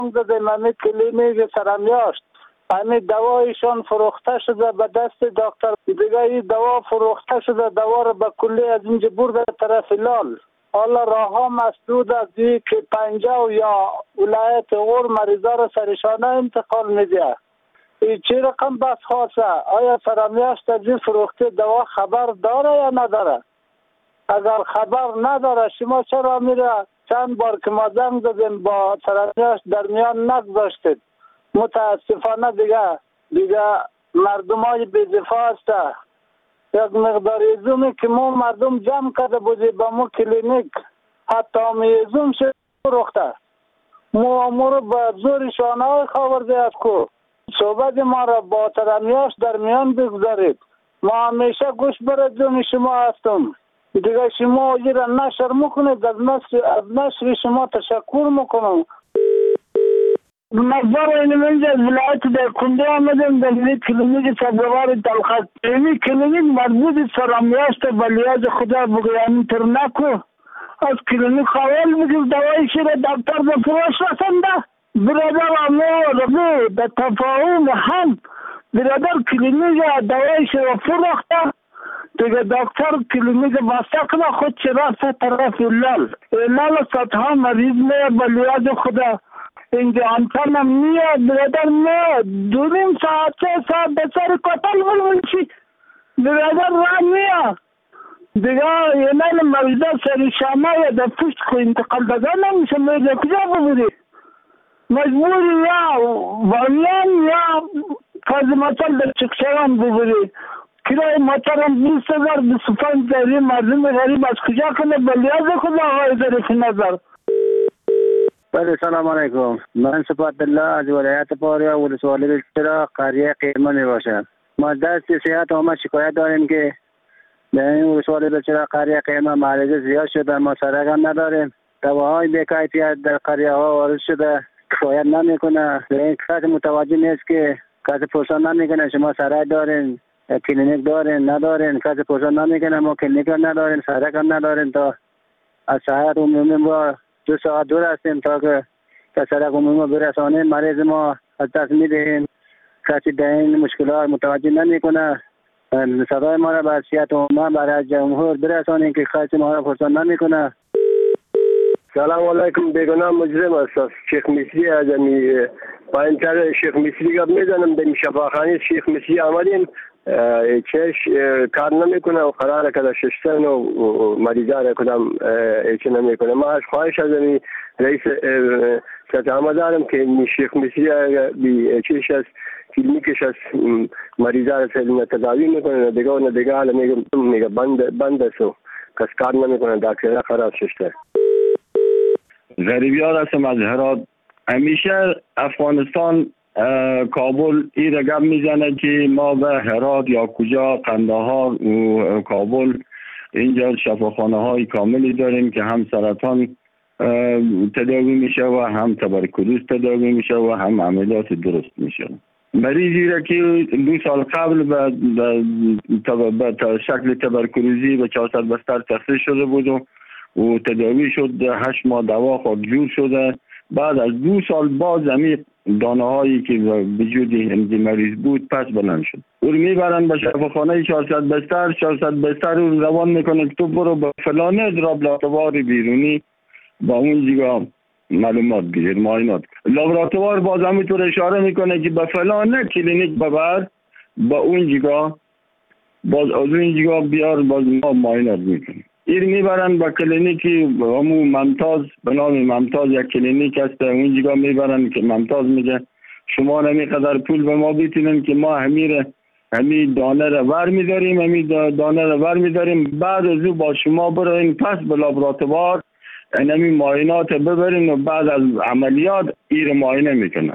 زدیم همی کلینیک سرمیاشت، همی دوایشان فروخته شده به دست دکتر. دیگه این دوا فروخته شده، دوا رو به کلی از اینجا برده طرف لال. حالا راه ها مسدود است که 50 یا ولایت اور مریضا رو سرشانه انتقال میده. این چی رقم بس خاصه؟ آیا سرمیاشت از این فروخته دوا خبر داره یا نداره؟ اگر خبر نداره شما چرا میره؟ چند بار که ما زنگ زدیم با سرمیاشت در میان نگذاشتید. متاسفانه دیگه مردم های بی‌دفاع هسته. یک مقدار ایزومی که ما مردم جمع کرده بودی با مو کلینیک، حتی ایزوم شد فروخته. ما رو به زور شانه های خاورده از کو. صحبت ما را با سرمیاشت در میان بگذارید. ما همیشه گوش برد شما هستم. دیگه شما این را نشر میکنید. از نشر شما تشکر میکنم. مقدار اینجا ولایت در کنده آمدیم در این کلینیک سبزوار تلخت. این کلینیک مربوط سرمیاشت بلیاز خدا بگویانی تر نکو. از کلینیک خوال بگیر دوایشی را دکتر بفروش رسنده. برادر امو ربی در تفاهم هم برادر کلینیک دوایشی را فروخته. دیگه دکتر کلینیک بسته کنه خود چه رفته طرف لال. لال سطح مریض میه بلیاز خدا. اینجا انترنم میاد برادر میاد 2.5 ساعت 3 ساعت بسر کتل بلوشی برادر را میاد دیگه یعنی مریضه سری شامه یا در پشت خو انتقال داده نمیشه میده کجا ببوری مجبوری یا والیان یا کازماتل در چکشران ببوری کرای مطرم 20,000 25 داری مردم غریب از کجا کنه بلیاز خدا آقای ظریف نظر. بله سلام علیکم. من صفات الله از ولایت پاریا ولسوالی بلچرا قریه قیمه می باشم. ما دست صحت آمد شکایت داریم که در این ولسوالی بلچرا قریه قیمه مریض زیاد شده. ما سرک هم نداریم. دواهای بی‌کیفیت در قریه ها وارد شده کفایت نمیکنه. این کس متوجه نیست که کس پرسان نمیکنه شما سرک دارین کلینیک دارین ندارین. کس پرسان نمیکنه ما کلینیک هم نداریم سرک هم نداریم. تا از صحت عمومی با 2 ساعت دور هستیم تا که سرک عمومی برسانیم. مریض ما از دست میدهیم. کسی در این مشکلات متوجه نمیکنه. صدای ما را به صحت عمومی برای جمهور برسانیم که کسی ما را پرسان نمیکنه. سلام علیکم. بیگناه مجرم است شیخ مصری از پایینتر شیخ مصری گپ میزنم. در شفاخانه شیخ مصری آمدیم چش کار نمیکنه و قراره که ششتن و مریضا را کدام ایچ نمیکنه. ما از خواهش از رئیس سطح دارم که شیخ مصری بی چش از کلینیکش از مریضا را سلیم تداوی میکنه دیگه حالا میگه بند است و کس کار نمیکنه دکتر خراب ششته. غریبیار هستم از هرات. همیشه افغانستان کابل این رقم میزنه که ما به هرات یا کجا قندهار و کابل اینجا شفاخانه های کاملی داریم که هم سرطان تداوی میشه و هم تبرکلوز تداوی میشه و هم عملیات درست میشه. مریضی را که 2 سال قبل به شکل تبرکلوزی به 400 بستر تخصیص شده بود و تداوی شد. 8 ماه دوا خود جور شده. بعد از 2 سال باز همی دانه هایی که وجود این مریض بود پس بلند شد. او میبرن به شفاخانه 400 بستر رو روان میکنه که تو برو به فلانه لابراتوار بیرونی با اون جگاه معلومات بگیر معاینات. لابراتوار باز همینطور اشاره میکنه که به فلانه کلینیک ببر با اون جگاه باز از اون جگاه بیار باز ما معاینات میکنه. این میبرن با کلینیکی همون ممتاز به نام ممتاز یک کلینیک هست اونجا میبرن که ممتاز میگه شما نمیقدر پول به ما بیتونین که ما همین دانه رو ور میداریم بعد از او با شما برین پس به لابراتوار همین معاینات ببرین و بعد از عملیات این معاینه میکنن.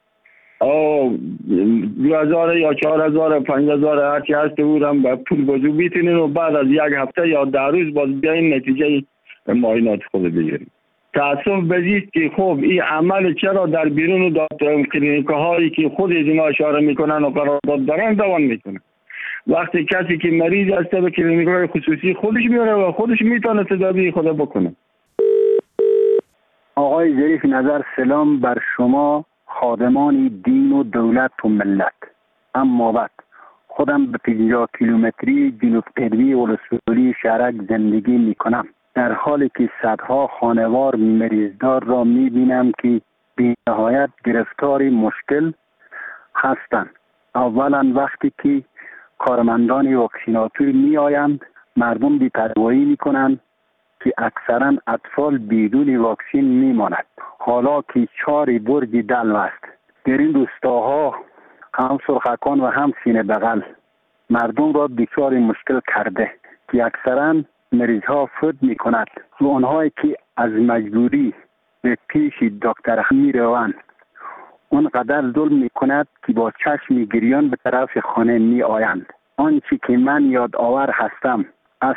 2000 یا 4000 و 5000 هرچی هست او هم به پول بازو بیتونین و بعد از 1 هفته یا 10 روز باز بیاین نتیجه معاینات خود بگیرین. تأسف بزیست که خب این عمل چرا در بیرون کلینیک هایی که خود اینا اشاره میکنن و قرارداد دارن دوام میکنن. وقتی کسی که مریض هست به کلینیک های خصوصی خودش میاره و خودش میتونه تداوی خود بکنه. آقای ظریف نظر، سلام بر شما خادمان دین و دولت و ملت. اما بعد خودم به 50 کیلومتری جنوب غربی ولسوالی شهرک زندگی می کنم. در حالی که صدها خانوار مریضدار را می بینم که بی نهایت گرفتار مشکل هستند. اولا وقتی که کارمندان واکسیناتور می آیند، مردم بی‌پروایی می کنند که اکثرا اطفال بدون واکسین می ماند. حالا که 4 برج دلو است، در این روستاها هم سرخکان و هم سینه بغل مردم را دچار مشکل کرده که اکثرا مریض ها فوت می کند و آنهایی که از مجبوری به پیش دکتر می روند اونقدر ظلم می کند که با چشم گریان به طرف خانه می آیند. آنچه که من یادآور هستم از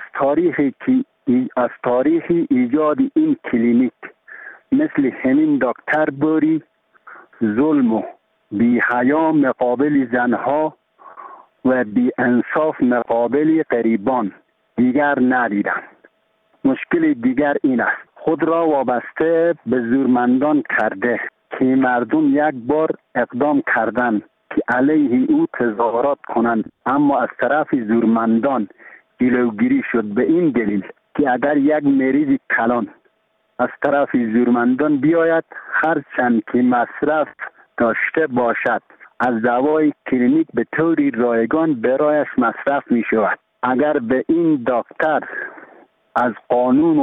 تاریخ ایجاد این کلینیک مثل همین دکتر بوری ظلم و بی حیا مقابل زنها و بی انصاف مقابل غریبان دیگر ندیدم. مشکل دیگر این است، خود را وابسته به زورمندان کرده که مردم یک بار اقدام کردند که علیه او تظاهرات کنند، اما از طرف زورمندان جلوگیری شد به این دلیل که اگر یک مریض کلان از طرف زورمندان بیاید، هرچند که مصرف داشته باشد از دوای کلینیک به طور رایگان برایش مصرف می شود. اگر به این دکتر از قانون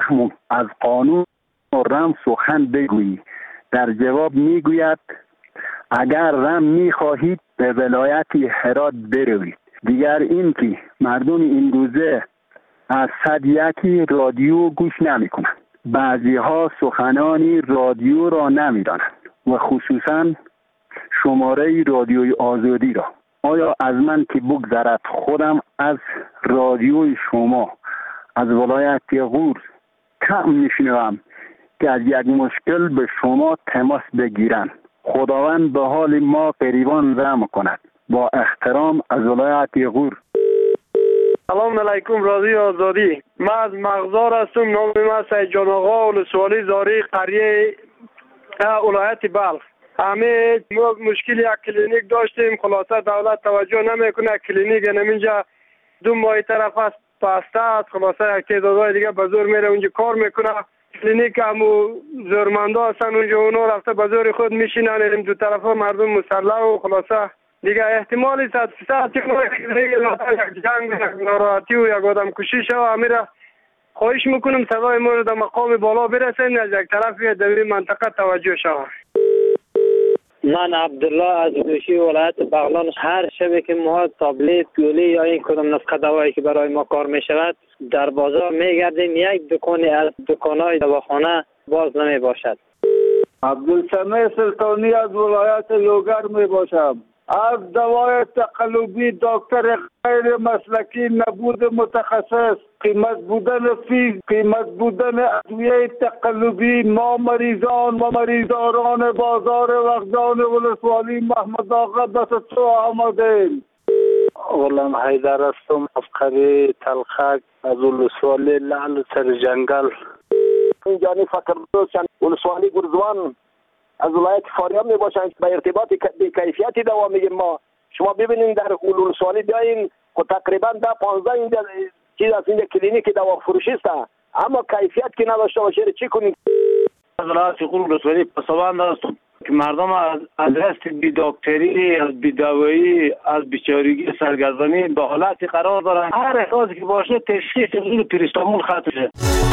و رحم سخن بگویی، در جواب می گوید اگر رحم می خواهید به ولایت هرات بروید. دیگر این که مردم این روزه از 101 رادیو گوش نمی کنند. بعضی ها سخنانی رادیو را نمی دانند و خصوصا شماره رادیوی آزادی را. آیا از من که بگذرد خودم از رادیوی شما از ولایت غور کم میشنوم که از یک مشکل به شما تماس بگیرند. خداوند به حال ما غریبان رحم کند. با احترام از ولایت غور. سلام علیکم رادیو آزادی. من از مغزار هستم. نام من سید جان آقا، ولسوالی زاری، قریه ولایت بلخ. همه مشکل یک کلینیک داشتیم، خلاصه دولت توجه نمیکنه. کلینیک اینجا 2 ماه طرف است بسته است، خلاصه یک تعدادهای دیگه به زور میره اونجا کار میکنه. کلینیک همو زورمندا هستن اونجا، اونا رفته به زور خود میشینن، این دو طرفا مردم مسلح و خلاصه دیگه احتمالی 100% یک جنگ، یک ناراحتی و یک آدم کشی شو. امیره خواهش میکنم صدای ما رو در مقام بالا برسین، از یک طرف در منطقه توجه شود. من عبدالله از دوشی ولایت بغلان. هر شبه که ما تابلت، گولی یا این کدام نسخه دوایی که برای ما کار می شود در بازار می گردیم، یک دکانی از دکانهای دواخانه باز نمی باشد. عبدالسمیع سلطانی از ولایت لوگر می باشم. از دوای تقلبی دکتر غیر مسلکی، نبود متخصص، قیمت بودن فیز، قیمت بودن ادویه تقلبی، ما مریضان و مریضداران بازار وغزان ولسوالی محمد آقا دست تو آمدیم. غلام حیدر هستم از قریه تلخک از ولسوالی لعل سر جنگل. اینجانی فکر دوستان ولسوالی گرزوان از ولایت فاریاب می باشند. به ارتباط به کیفیت دوا میگیم ما. شما ببینید در ولسوالی بیاین که تقریبا 10-15 اینجا چیز از اینجا کلینیک دوا فروشی است، اما کیفیت که نداشته باشه چی کنیم؟ از ولایت ولسوالی پسوند هستم که مردم از دست بی دکتری، از بی دوایی، از بیچارگی سرگردانی به حالتی قرار دارن. هر احساسی که باشه تشخیص این پریستامول خطشه.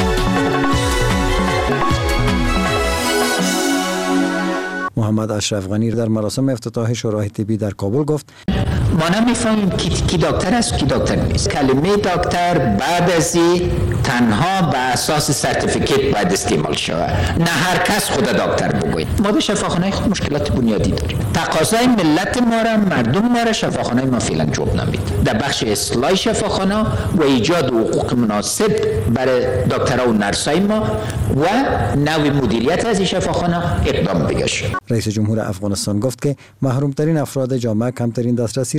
محمد اشرف غنی در مراسم افتتاح شورای طبی در کابل گفت ما نمیفهمیم کی دکتر است کی دکتر نیست. کلمه دکتر بعد از تنها به اساس سرتیفیکیت باید استعمال شود. نه هر کس خود دکتر بگوید. ما به شفاخانه خود مشکلات بنیادی داریم. تقاضای ملت ما را، مردم ما را شفاخانه ما فعلا جواب نمیده. در بخش اصلاح شفاخانه و ایجاد حقوق مناسب برای دکترها و نرسای ما و نوع مدیریت از شفاخانه اقدام بگشه. رئیس جمهور افغانستان گفت که محرومترین افراد جامعه کمترین دسترسی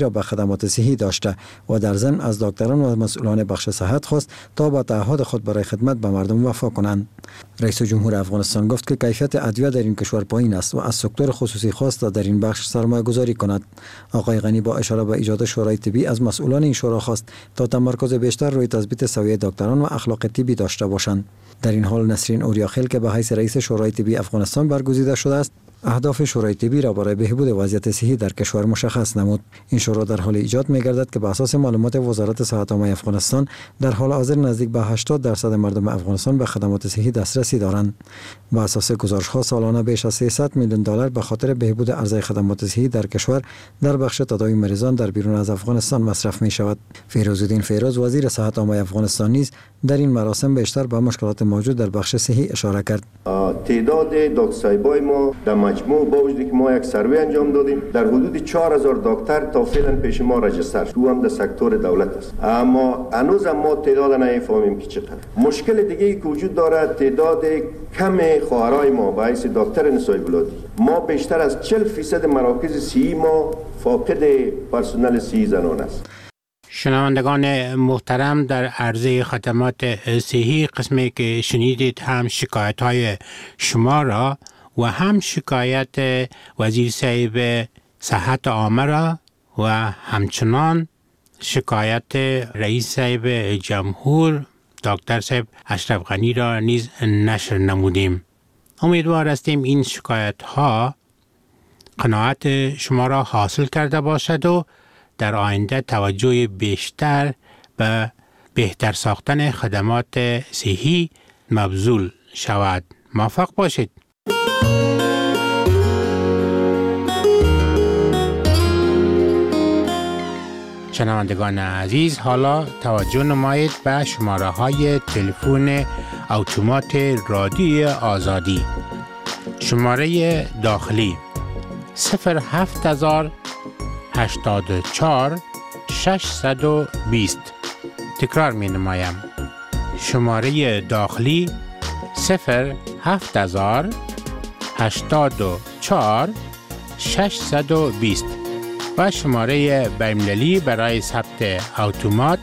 را به خدمات صحی داشته و در ضمن از دکتران و مسئولان بخش صحت خواست تا با تعهد خود برای خدمت به مردم وفا کنند. رئیس جمهور افغانستان گفت که کیفیت ادویه در این کشور پایین است و از سکتور خصوصی خواست در این بخش سرمایه گذاری کند. آقای غنی با اشاره به ایجاد شورای طبی از مسئولان این شورا خواست تا تمرکز بیشتر روی تثبیت سویه دکتران و اخلاق طبی داشته باشند. در این حال نسرین اوریاخیل که به حیث رئیس شورای طبی افغانستان برگزیده شده است، اهداف شورای طبی را برای بهبود وضعیت صحی در کشور مشخص نمود. این شورا در حال ایجاد می‌گردد که بر اساس معلومات وزارت صحت عامه افغانستان در حال حاضر نزدیک به 80% مردم افغانستان به خدمات صحی دسترسی دارند. بر اساس گزارش‌ها سالانه بیش از 300 میلیون دلار به خاطر بهبود عرضه خدمات صحی در کشور در بخش تداوی مریضان در بیرون از افغانستان مصرف می‌شود. فیروزالدین فیروز وزیر صحت عامه افغانستان نیز در این مراسم بیشتر به مشکلات موجود در بخش صحی اشاره کرد. تعداد دکتر صاحبای ما در مجموع با وجودی که ما یک سروی انجام دادیم در حدود 4000 دکتر تا فعلا پیش ما رجستر شد. هم در سکتور دولت است. اما هنوز ما تعداد نمیفهمیم که چقدر. مشکل دیگه که وجود دارد تعداد کم خواهرای ما با حیث دکتر نسای ولادی. ما بیشتر از 40% مراکز صحی ما فاقد پرسنل صحی زنان است. شنوندگان محترم، در عرضه خدمات صحی قسمی که شنیدید هم شکایت های شما را و هم شکایت وزیر صاحب صحت عامه را و همچنان شکایت رئیس صاحب جمهور دکتر صاحب اشرف غنی را نیز نشر نمودیم. امیدوار هستیم این شکایت ها قناعت شما را حاصل کرده باشد و در آینده توجه بیشتر به بهتر ساختن خدمات صحی مبذول شود. موفق باشید. شنوندگان عزیز، حالا توجه نمایید به شماره های تلفن اتومات رادیوی آزادی. شماره داخلی 07084 620. تکرار می نمایم. شماره داخلی 07084 620 و شماره بین‌المللی برای ثبت اتومات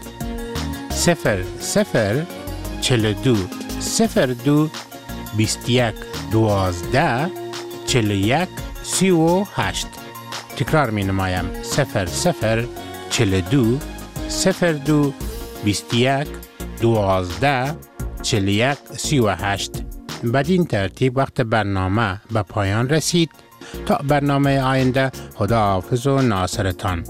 0042 02 21 12 41 38. تکرار می نمایم. 0042 02 21 12 41 38. بدین ترتیب وقت برنامه به پایان رسید. تا برنامه آینده، خداحافظ و ناصرتان.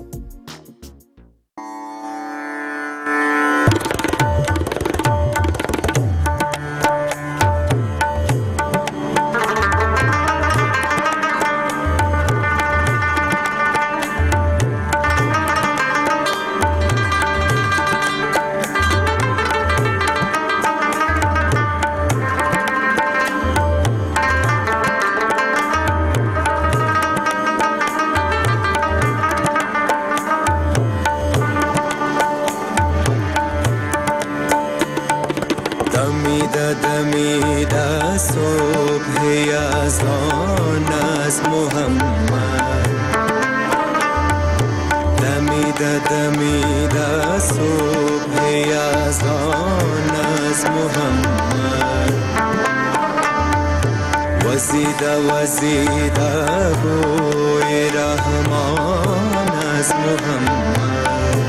وزیده بوی رحمان از محمد،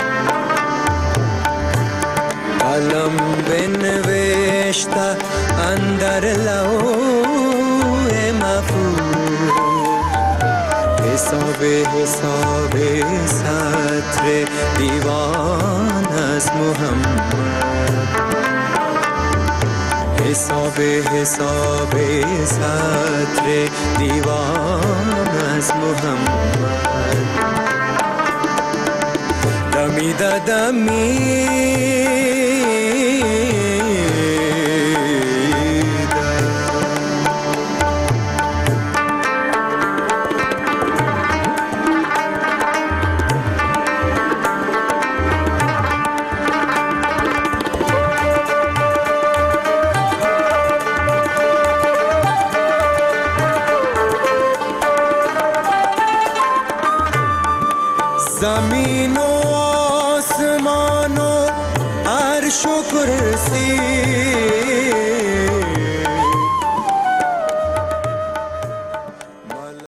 قلم بنوشته اندر لوح محفوظ، حساب سطر دیوان از محمد، حساب سطر دیوان از محمد. دمیده زمین و آسمان و عرش و کرسی